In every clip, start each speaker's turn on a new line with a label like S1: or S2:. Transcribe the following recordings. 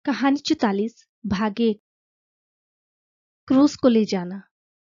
S1: कहानी 44 भाग 1 क्रूस को ले जाना।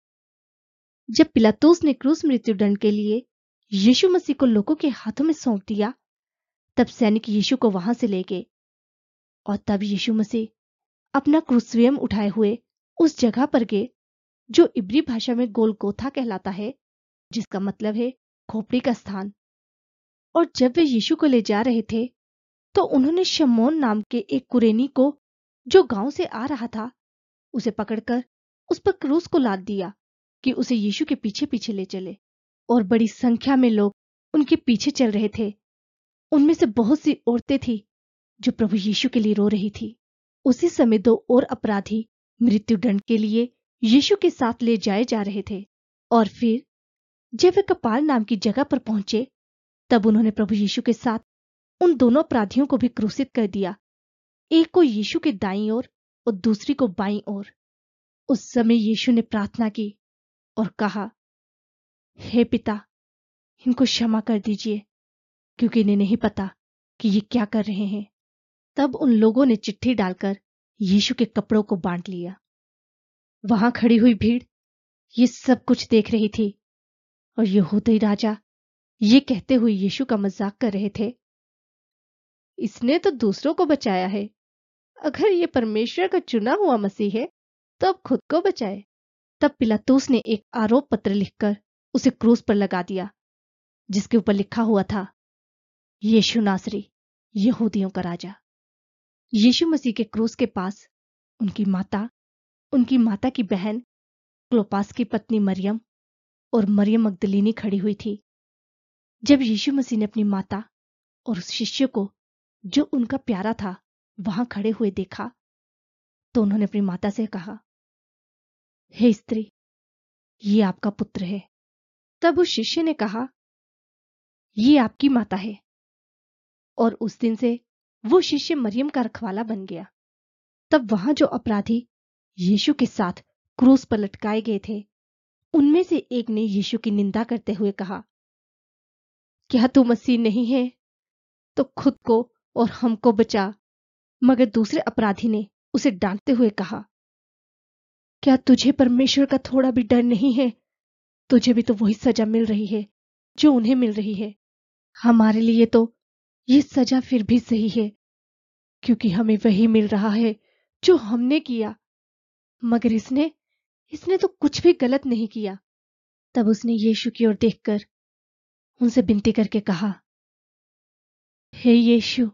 S1: जब पिलातुस ने क्रूस मृत्युदंड के लिए यीशु मसीह को लोगों के हाथों में सौंप दिया, तब सैनिक यीशु को वहां से ले गए और तब यीशु मसीह अपना क्रूस स्वयं उठाए हुए उस जगह पर गए जो इब्री भाषा में गोलगोथा कहलाता है, जिसका मतलब है खोपड़ी का स्थान। और जब वे यीशु को ले जा रहे थे तो उन्होंने शमौन नाम के एक कुरेनी को, जो गांव से आ रहा था, उसे पकड़कर उस पर क्रूस को लाद दिया कि उसे यीशु के पीछे पीछे ले चले। और बड़ी संख्या में लोग उनके पीछे चल रहे थे। उनमें से बहुत सी औरतें थी जो प्रभु यीशु के लिए रो रही थी। उसी समय 2 और अपराधी मृत्युदंड के लिए यीशु के साथ ले जाए जा रहे थे। और फिर जब वे कपाल नाम की जगह पर पहुंचे, तब उन्होंने प्रभु यीशु के साथ उन दोनों अपराधियों को भी क्रूसित कर दिया, एक को यीशु के दाईं ओर और दूसरी को बाईं ओर। उस समय यीशु ने प्रार्थना की और कहा, हे पिता, इनको क्षमा कर दीजिए, क्योंकि इन्हें नहीं पता कि ये क्या कर रहे हैं। तब उन लोगों ने चिट्ठी डालकर यीशु के कपड़ों को बांट लिया। वहां खड़ी हुई भीड़ ये सब कुछ देख रही थी और यहूदी राजा ये कहते हुए यीशु का मजाक कर रहे थे, इसने तो दूसरों को बचाया है। अगर ये परमेश्वर का चुना हुआ मसीह है तो अब खुद को बचाए। तब पिलातुस ने एक आरोप पत्र लिखकर उसे क्रूस पर लगा दिया, जिसके ऊपर लिखा हुआ था, यीशु नासरी, यहूदियों का राजा। यीशु मसीह के क्रूस के पास उनकी माता की बहन क्लोपास की पत्नी मरियम और मरियम मगदलीनी खड़ी हुई थी। जब यीशु मसीह ने अपनी माता और उस शिष्य को, जो उनका प्यारा था, वहां खड़े हुए देखा, तो उन्होंने अपनी माता से कहा, हे स्त्री, ये आपका पुत्र है। तब उस शिष्य ने कहा, ये आपकी माता है। और उस दिन से वो शिष्य मरियम का रखवाला बन गया। तब वहां जो अपराधी यीशु के साथ क्रूस पर लटकाए गए थे, उनमें से एक ने यीशु की निंदा करते हुए कहा, क्या तू मसीह नहीं है तो खुद को और हमको बचा। मगर दूसरे अपराधी ने उसे डांटते हुए कहा, क्या तुझे परमेश्वर का थोड़ा भी डर नहीं है? तुझे भी तो वही सजा मिल रही है जो उन्हें मिल रही है। हमारे लिए तो ये सजा फिर भी सही है, क्योंकि हमें वही मिल रहा है जो हमने किया। मगर इसने तो कुछ भी गलत नहीं किया। तब उसने यीशु की ओर देखकर उनसे विनती करके कहा, हे यीशु,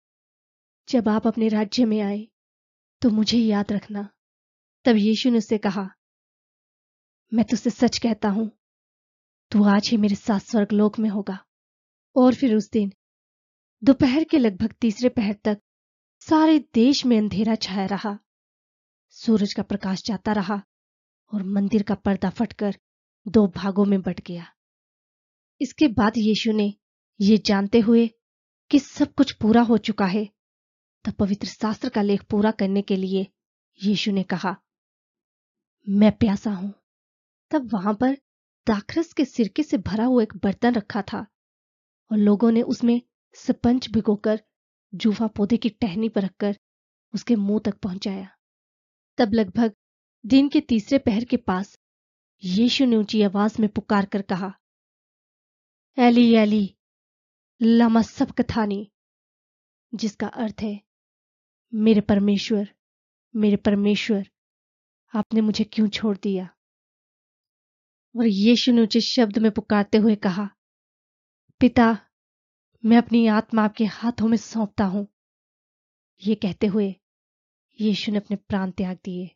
S1: जब आप अपने राज्य में आए तो मुझे याद रखना। तब यीशु ने उससे कहा, मैं तुझसे सच कहता हूं, तू आज ही मेरे साथ स्वर्गलोक में होगा। और फिर उस दिन दोपहर के लगभग तीसरे पहर तक सारे देश में अंधेरा छाया रहा। सूरज का प्रकाश जाता रहा और मंदिर का पर्दा फटकर 2 भागों में बंट गया। इसके बाद यीशु ने, ये जानते हुए कि सब कुछ पूरा हो चुका है, तब पवित्र शास्त्र का लेख पूरा करने के लिए यीशु ने कहा, मैं प्यासा हूं। तब वहां पर दाखरस के सिरके से भरा हुआ एक बर्तन रखा था और लोगों ने उसमें स्पंज भिगोकर जूफा पौधे की टहनी पर रखकर उसके मुंह तक पहुंचाया। तब लगभग दिन के तीसरे पहर के पास यीशु ने ऊंची आवाज में पुकार कर कहा, एली एली लमा सबक्थानी, जिसका अर्थ है, मेरे परमेश्वर, आपने मुझे क्यों छोड़ दिया। और यीशु ने ऊंचे शब्द में पुकारते हुए कहा, पिता, मैं अपनी आत्मा आपके हाथों में सौंपता हूं। ये कहते हुए यीशु ने अपने प्राण त्याग दिए।